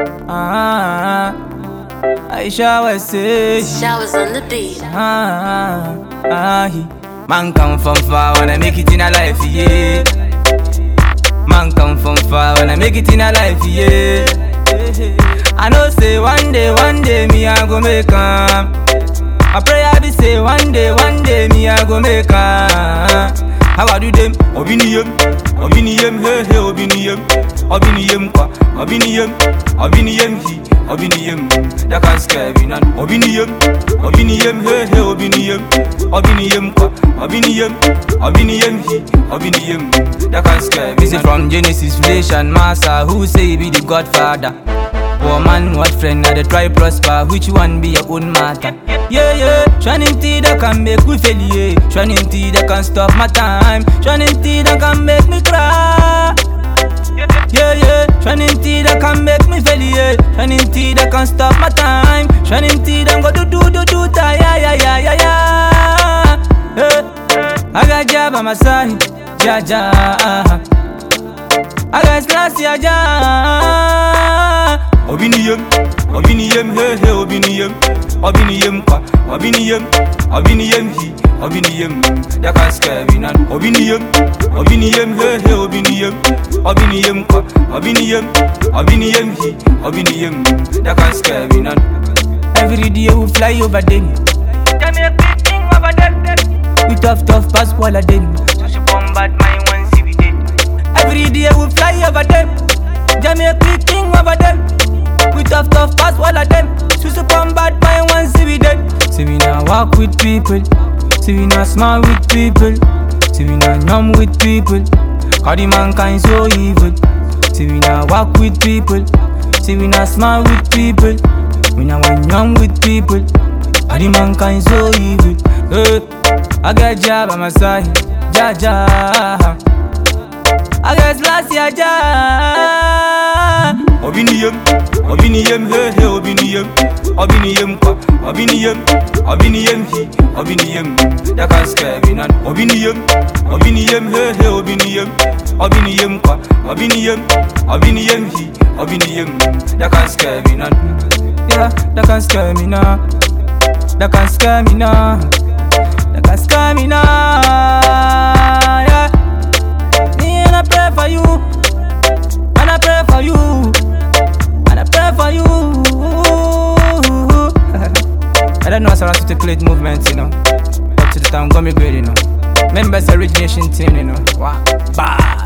I shower say Showers on the beat. Man come from far when I make it in a life, yeah. Man come from far when I make it in a life, yeah. I know say one day me I go make 'em. I pray I be say one day me I go make 'em. How I do them? Obiniyem, hey hey Obiniyem kwa, Obiniyem he, Obiniyem. That can't scare me none. Obiniyem, hey hey Obiniyem kwa, Obiniyem he, Obiniyem. That can't scare me. Is it from Genesis, Relation, Master? Who say he be the Godfather? Poor man, what friend? I dey try prosper. Which one be your own matter? Yeah, shining tea that can make me fail, yeah. Shining tea that can stop my time. Shining tea that can make me cry. Yeah, shining tea that can make me fail, yeah. Shining tea that can stop my time. Shining tea that go do ta, yeah. I got Jah by my side, Jah. I got Selassie, Jah. Obiniyem, hey hey Obiniyem kwa, Obiniyem he, Obiniyem. That can't scare me none. Obiniyem, hey hey Obiniyem kwa, Obiniyem he, Obiniyem. That can't scare me none. Every day we fly over them. Tell me a quick thing over them. We tough pass all of them. So she bombard my one see we dead. Every day we fly over them. Tell me a quick thing over them. We tough pass all of them. So she bombard my one see we dead. See we now walk with people. See we now smile with people. See we now numb with people. Cause the mankind so evil. See we now walk with people. See we now smile with people. We now numb with people. Cause the mankind so evil. I got Jah by my side, Jah. I got Selassie, Jah. Obiniyem, hey hey Obiniyem kwa, Obiniyem he, Obiniyem. That can't scare me none. Obiniyem, hey hey Obiniyem kwa, Obiniyem he, Obiniyem. That can't scare me none. Yeah, that can't scare me now. That can't scare me now. That can't scare me now. Yeah, me and I pray for you, and I pray for you, and I pray for you. I don't know how to articulate movements, you know. Up to the time, got me great, you know. Members origination team, you know. Wow, bah.